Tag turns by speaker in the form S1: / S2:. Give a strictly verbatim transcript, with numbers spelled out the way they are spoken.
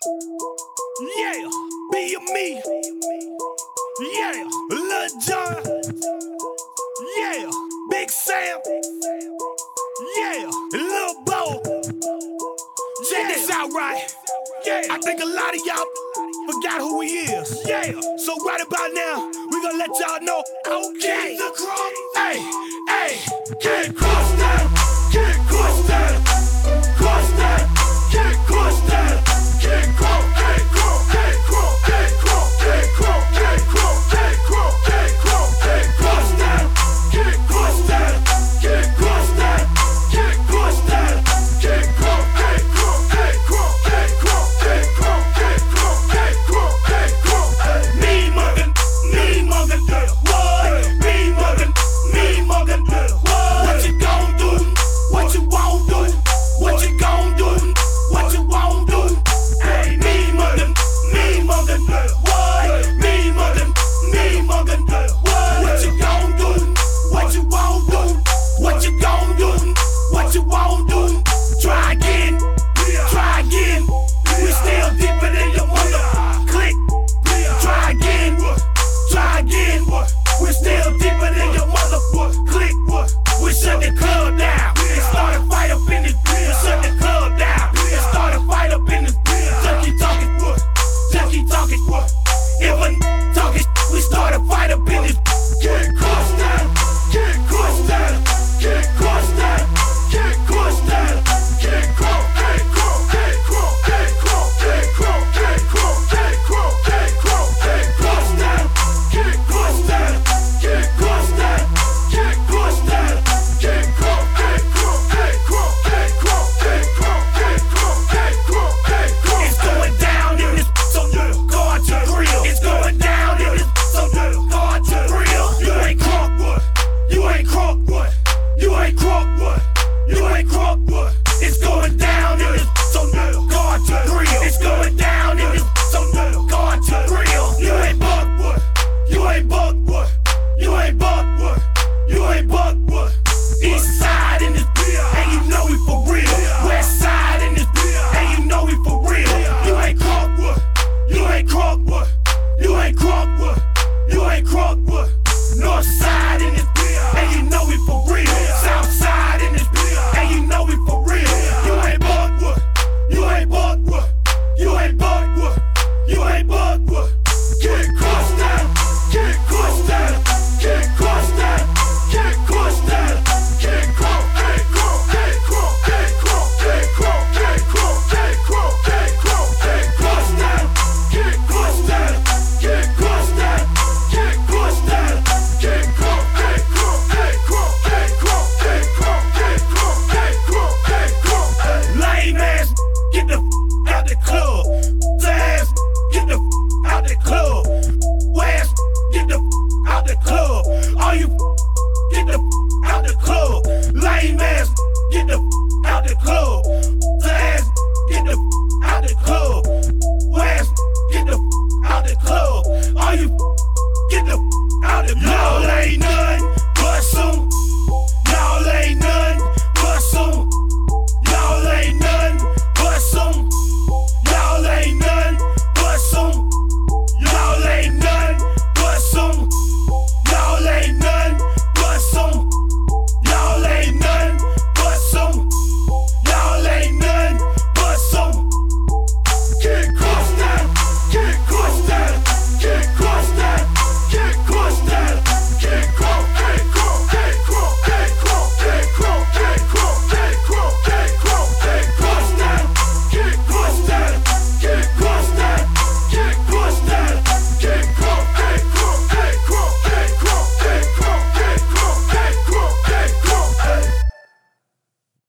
S1: Yeah, be a me. Yeah, Lil Jon. Yeah, Big Sam. Yeah, Lil Bo. Check this out, right? Yeah, I think a lot of y'all forgot who he is. Yeah, so right about now, we gonna let y'all know. Okay, the cross. Hey, hey, King Cross.